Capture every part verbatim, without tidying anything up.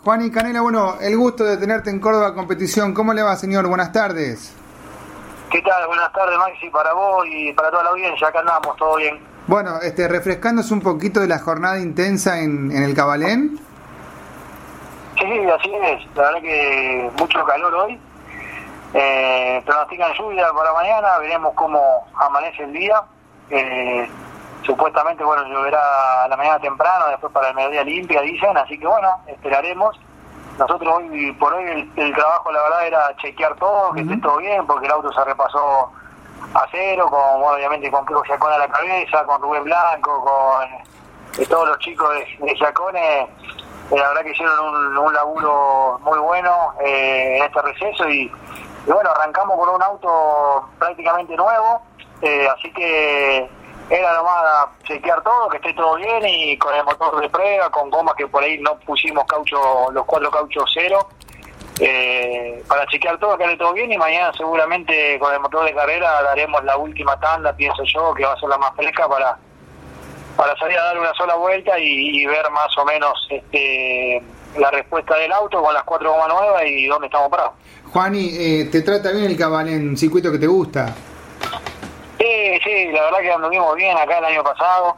Juan y Canela, bueno, el gusto de tenerte en Córdoba Competición. ¿Cómo le va, señor? Buenas tardes. ¿Qué tal? Buenas tardes, Maxi, para vos y para toda la audiencia. Acá andamos, todo bien. Bueno, este, refrescándose un poquito de la jornada intensa en, en el Cabalén. Sí, sí, así es. La verdad que mucho calor hoy. Eh, pronostican lluvia para mañana, veremos cómo amanece el día. Eh, supuestamente, bueno, lloverá a la mañana temprano, después para el mediodía limpia, dicen, así que bueno, esperaremos. Nosotros hoy, por hoy, el, el trabajo, la verdad, era chequear todo, que uh-huh. esté todo bien, porque el auto se repasó a cero, con, bueno, obviamente con Cruz Giacone a la cabeza, con Rubén Blanco, con eh, todos los chicos de, de Giacone. Eh, la verdad que hicieron un, un laburo muy bueno eh, en este receso y, y bueno, arrancamos con un auto prácticamente nuevo, eh, así que era nomás chequear todo, que esté todo bien y con el motor de prueba, con gomas que por ahí no pusimos caucho, los cuatro cauchos cero, eh, para chequear todo, que esté todo bien y mañana seguramente con el motor de carrera daremos la última tanda, pienso yo, que va a ser la más fresca para para salir a dar una sola vuelta y, y ver más o menos este la respuesta del auto con las cuatro gomas nuevas y dónde estamos parados. Juani, eh, ¿te trata bien el Cabalén, un circuito que te gusta? Sí, sí, la verdad que anduvimos bien acá el año pasado.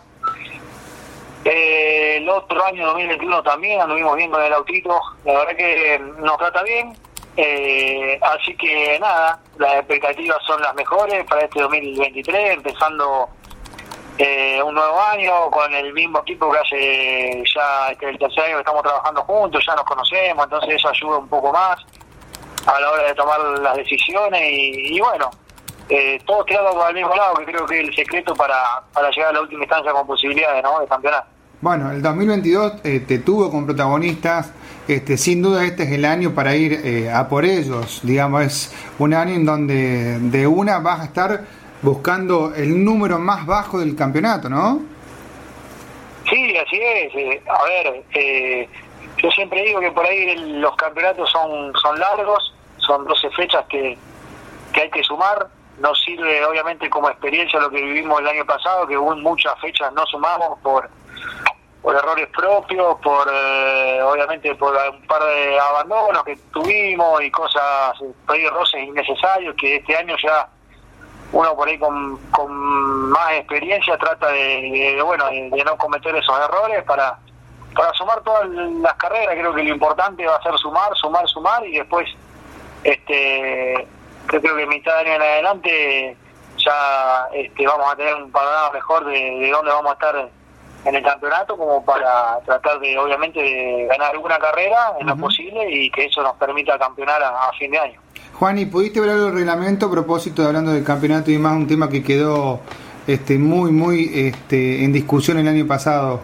Eh, el otro año, dos mil veintiuno, también anduvimos bien con el autito. La verdad que nos trata bien. Eh, así que nada, las expectativas son las mejores para este dos mil veintitrés, empezando eh, un nuevo año con el mismo equipo que hace ya este, el tercer año que estamos trabajando juntos, ya nos conocemos, entonces eso ayuda un poco más a la hora de tomar las decisiones y, y bueno, Eh, todos tirando por el mismo lado, que creo que es el secreto para, para llegar a la última instancia con posibilidades, ¿no?, de campeonato. Bueno, el dos mil veintidós eh, te tuvo con protagonistas, este, sin duda este es el año para ir eh, a por ellos, digamos, es un año en donde de una vas a estar buscando el número más bajo del campeonato, ¿no? Sí, así es. Eh, a ver, eh, yo siempre digo que por ahí el, los campeonatos son, son largos, son doce fechas que, que hay que sumar. Nos sirve obviamente como experiencia lo que vivimos el año pasado, que hubo muchas fechas no sumamos por por errores propios, por eh, obviamente por un par de abandonos que tuvimos y cosas, por ahí roces innecesarios, que este año ya uno por ahí con, con más experiencia trata de, de bueno de, de no cometer esos errores para para sumar todas las carreras. Creo que lo importante va a ser sumar, sumar, sumar y después este yo creo que mitad de año en adelante ya este, vamos a tener un panorama mejor de, de dónde vamos a estar en el campeonato, como para tratar de, obviamente, de ganar alguna carrera en uh-huh. lo posible y que eso nos permita campeonar a, a fin de año. Juan, ¿y pudiste ver el reglamento a propósito de hablando del campeonato y más, un tema que quedó este, muy, muy este, en discusión el año pasado?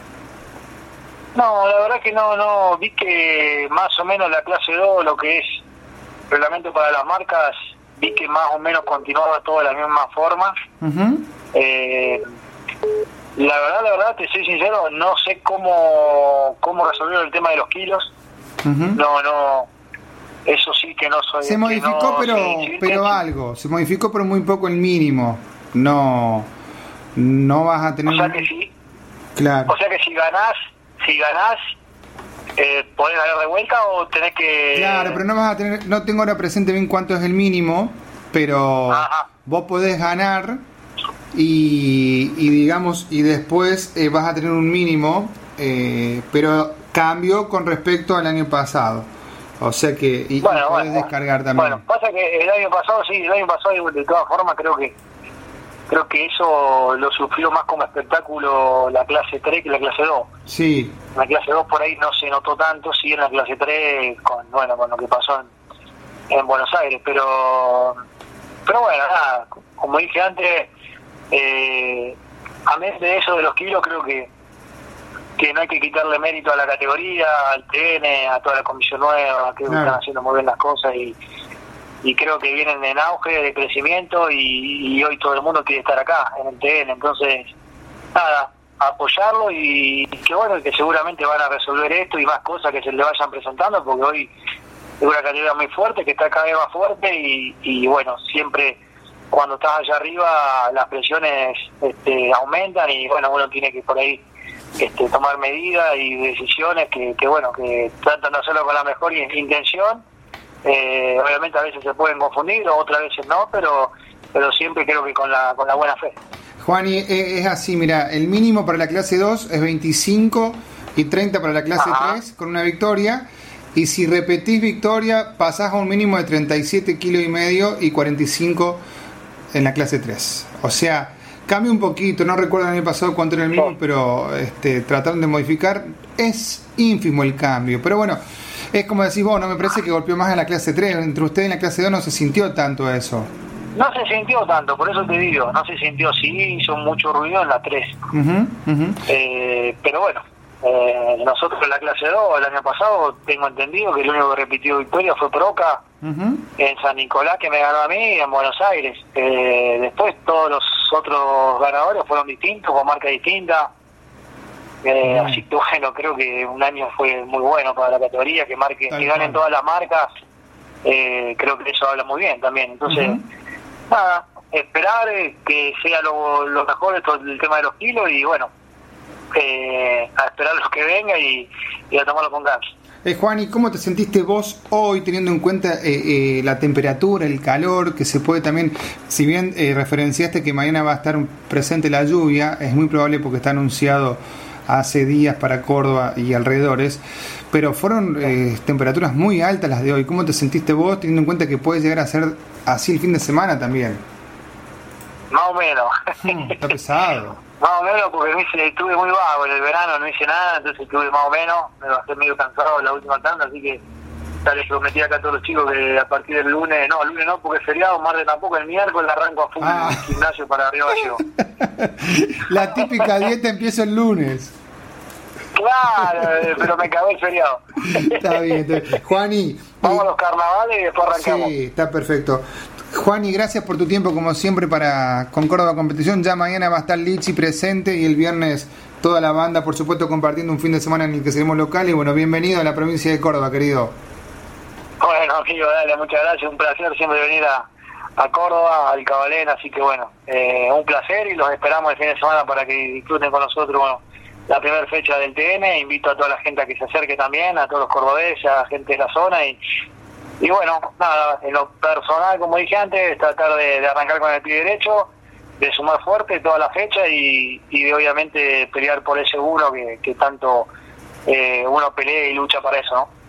No, la verdad que no, no, vi que más o menos la clase dos, lo que es reglamento para las marcas, vi que más o menos continuaba todo de la misma forma. Uh-huh. Eh, la verdad, la verdad, te soy sincero, no sé cómo cómo resolvieron el tema de los kilos. Uh-huh. No, no, eso sí que no soy. Se modificó, no pero pero algo, se modificó, pero muy poco el mínimo. No, no vas a tener. O sea que sí. Claro. O sea que si ganás, si ganás. Eh, ¿podés ganar de vuelta o tenés que...? Claro, pero no vas a tener, no tengo ahora presente bien cuánto es el mínimo, pero Ajá. vos podés ganar y, y digamos, y después eh, vas a tener un mínimo, eh, pero cambio con respecto al año pasado. O sea que, y, bueno, y podés bueno, descargar también. Bueno, pasa que el año pasado, sí, el año pasado de todas formas creo que creo que eso lo sufrió más como espectáculo la clase tres que la clase dos. Sí. En la clase dos por ahí no se notó tanto, sí en la clase tres con bueno con lo que pasó en, en Buenos Aires, pero pero bueno, nada, como dije antes, eh, a vez de eso de los kilos, creo que que no hay que quitarle mérito a la categoría, al T N, a toda la comisión nueva, creo que claro. están haciendo muy bien las cosas y y creo que vienen en auge de crecimiento y, y hoy todo el mundo quiere estar acá en el T N, entonces nada, apoyarlo y que bueno, que seguramente van a resolver esto y más cosas que se le vayan presentando, porque hoy es una categoría muy fuerte que está cada vez más fuerte y, y bueno, siempre cuando estás allá arriba las presiones este, aumentan y bueno, uno tiene que por ahí este, tomar medidas y decisiones que, que bueno, que tratan de hacerlo con la mejor intención. Eh, obviamente a veces se pueden confundir, otras veces no, pero pero siempre creo que con la con la buena fe. Juani, es así, mira, el mínimo para la clase dos es veinticinco y treinta para la clase Ajá. tres con una victoria, y si repetís victoria pasás a un mínimo de treinta y siete kilos y medio y cuarenta y cinco en la clase tres. O sea, cambia un poquito, no recuerdo el año pasado cuánto era el mínimo, pero este, trataron de modificar, es ínfimo el cambio, pero bueno, es como decís vos, no me parece que golpeó más en la clase tres, entre ustedes en la clase dos no se sintió tanto eso. No se sintió tanto, por eso te digo, no se sintió, sí hizo mucho ruido en la tres. Uh-huh, uh-huh. Eh, pero bueno, eh, nosotros en la clase dos, el año pasado, tengo entendido que el único que repitió victoria fue Proca, uh-huh. en San Nicolás, que me ganó a mí, y en Buenos Aires. Eh, después todos los otros ganadores fueron distintos, con marcas distintas. Eh, uh-huh. Así que bueno, creo que un año fue muy bueno para la categoría, que marque, que ganen todas las marcas. Eh, creo que eso habla muy bien también. Entonces, uh-huh. nada, esperar eh, que sea lo, lo mejor esto, el tema de los kilos, y bueno, eh, a esperar lo que venga y, y a tomarlo con gas. Eh, Juan, ¿y cómo te sentiste vos hoy teniendo en cuenta eh, eh, la temperatura, el calor, que se puede también, si bien eh, referenciaste que mañana va a estar presente la lluvia, es muy probable porque está anunciado hace días para Córdoba y alrededores, pero fueron eh, temperaturas muy altas las de hoy. ¿Cómo te sentiste vos teniendo en cuenta que puede llegar a ser así el fin de semana también? Más o menos. Hmm, está pesado. Más o menos, porque me hice, estuve muy vago en el verano, no hice nada, entonces estuve más o menos, me bajé medio cansado la última tanda, así que ya les prometí acá a todos los chicos que a partir del lunes, no, el lunes no, porque es feriado, martes tampoco, el miércoles arranco a full ah. el gimnasio para Río Gallego. La típica dieta empieza el lunes. Claro, pero me acabó el feriado. Está bien, está bien. Juani. Vamos a los carnavales y después arrancamos. Sí, está perfecto. Juani, gracias por tu tiempo, como siempre, para con Córdoba Competición. Ya mañana va a estar Lichi presente y el viernes toda la banda, por supuesto, compartiendo un fin de semana en el que seremos locales. Y bueno, bienvenido a la provincia de Córdoba, querido. Bueno, amigo, dale, muchas gracias. Un placer siempre venir a, a Córdoba, al Cabalén. Así que bueno, eh, un placer y los esperamos el fin de semana para que disfruten con nosotros. Bueno, la primera fecha del T N, invito a toda la gente a que se acerque también, a todos los cordobeses, a la gente de la zona y, y bueno, nada, en lo personal, como dije antes, tratar de, de arrancar con el pie derecho, de sumar fuerte toda la fecha y, y de obviamente pelear por ese seguro que, que tanto eh, uno pelea y lucha para eso, ¿no?